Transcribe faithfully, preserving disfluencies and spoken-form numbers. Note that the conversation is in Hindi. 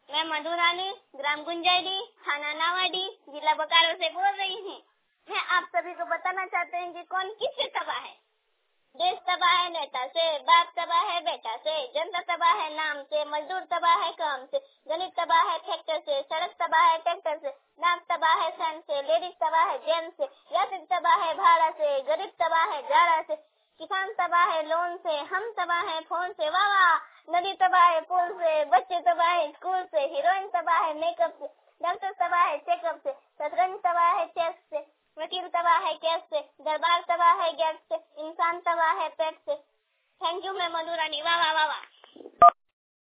मैं मधुरानी, ग्राम गुंजाइडी, थाना नावाडी, जिला बोकारो से बोल रही हूँ। मैं आप सभी को बताना चाहते हैं कि कौन किससे तबाह है। देश तबाह है नेता से, बाप तबाह है बेटा से, जनता तबाह है नाम से, मजदूर तबाह है काम से, गरीब तबाह है ट्रैक्टर से, सड़क तबाह है ट्रैक्टर से, नाक तबाह है सन से, लेडीज तबाह है जेंट्स से, यात्री तबाह है भाड़ा से, गरीब तबाह है जाड़ा से, किसान तबाह है लोन से, हम तबाह है फोन से, वाह वाह, नदी तबाह है पुल से, बच्चे तबाह है स्कूल से, हीरोइन तबाह है मेकअप से, डॉक्टर तबाह है चेकअप से, शतरंज तबाह है चेस से, वकील तबाह है केस से, दरबार तबाह है गैस से, इंसान तबाह है पेट से। थैंक यू मैं मधुरानी, वाह वाह वाह वाह।